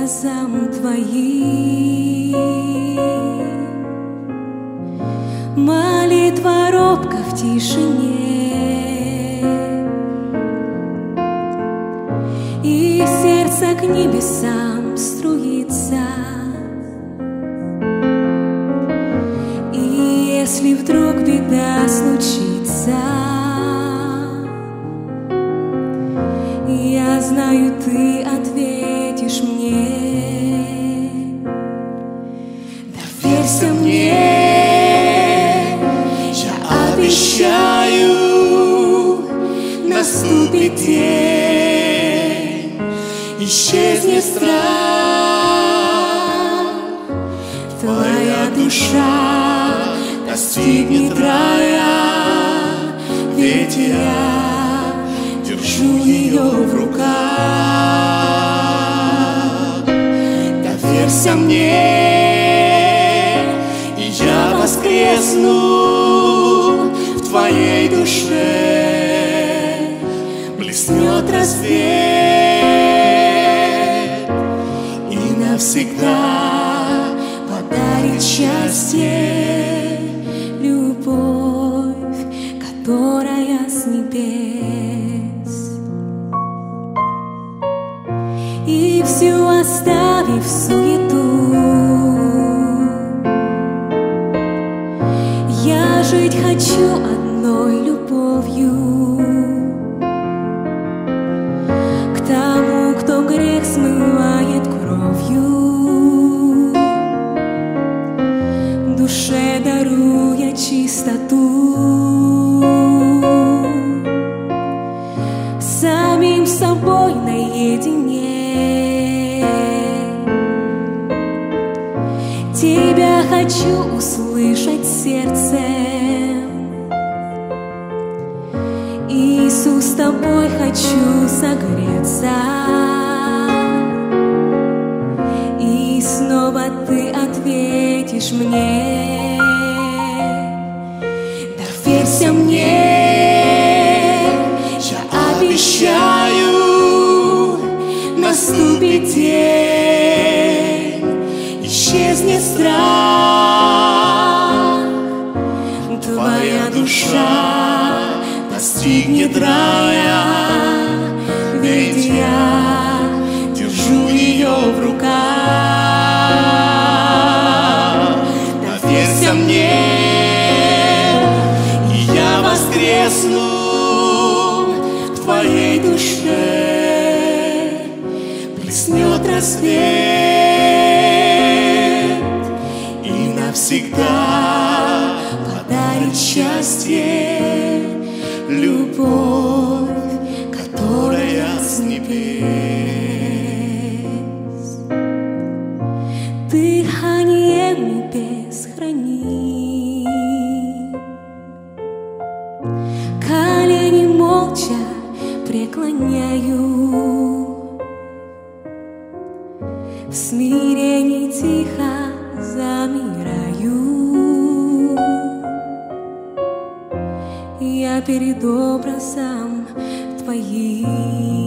глазам твоим. Молитва робка в тишине, и сердце к небесам струится. И если вдруг беда случится, я знаю, ты ответишь мне. Доверься мне, я обещаю, наступит день, исчезнет страх, твоя душа достигнет рая, ведь я держу ее в руках. Доверься мне, и я воскресну в твоей душе. Блеснет рассвет и навсегда подарит счастье, любовь, которая с небес. И всю оставив суету, я жить хочу одной любовью к тому, кто грех смывает кровью, душе даруя чистоту, самим собой наедине. Тебя хочу услышать сердцем, Иисус, с тобой хочу согреться. И снова ты ответишь мне. Доверься мне, я обещаю, наступит день, исчезнет страх, твоя душа достигнет рая, ведь я держу ее в руках. Доверься мне, и я воскресну в твоей душе. Блеснет рассвет и навсегда подарит счастье, любовь, которая с небес. Дыхание небес храни, колени молча преклоняю, в смирении тихо замираю. Я перед образом твоим.